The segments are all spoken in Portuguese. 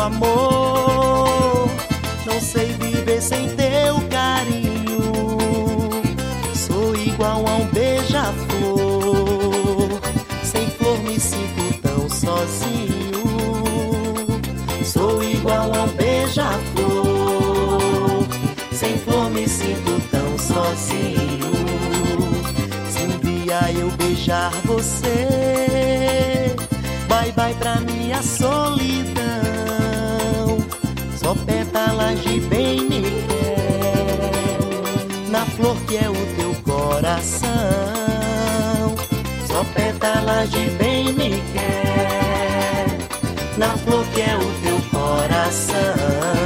amor, não sei viver sem teu carinho. Sou igual a um beija-flor, sem flor me sinto tão sozinho. Sou igual a um beija-flor, sem flor me sinto tão sozinho. Se um dia eu beijar você, bye bye pra minha solidão. Só pétalas de bem me quer na flor que é o teu coração. Só pétalas de bem me quer na flor que é o teu coração.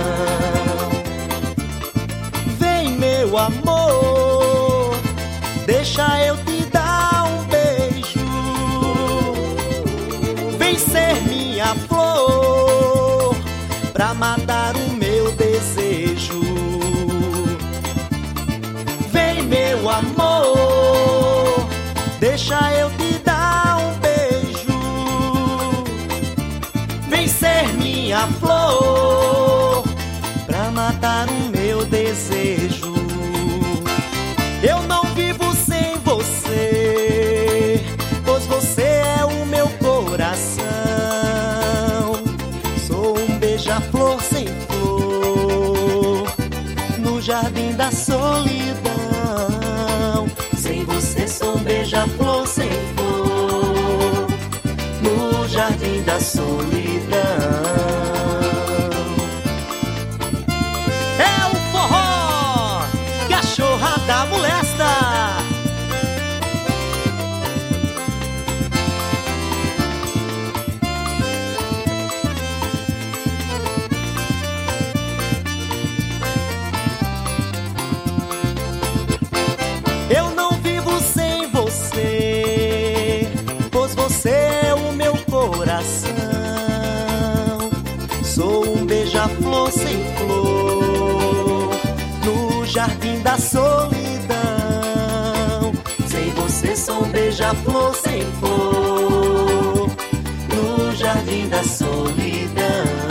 Vem, meu amor, deixa eu te dar um beijo. Vem ser minha flor pra matar o meu desejo. Vem, meu amor, deixa eu te dar um beijo. Vem ser minha flor pra matar o meu desejo. Eu não vivo sem você, pois você é o meu coração. Sou um beija-flor sem flor no jardim da solidão. Sem você sou um beija-flor sem flor no jardim da solidão. É o forró, cachorrada molesta. Eu não vivo sem você, pois você é o meu coração. Sou um beija-flor sem flor no jardim da solidão. Sem você sou um beija-flor sem flor no jardim da solidão.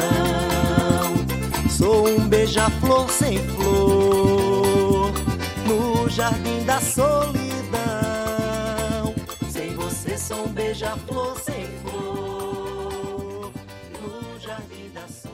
Sou um beija-flor sem flor no jardim da solidão. Sem você sou um beija-flor sem flor no jardim da solidão.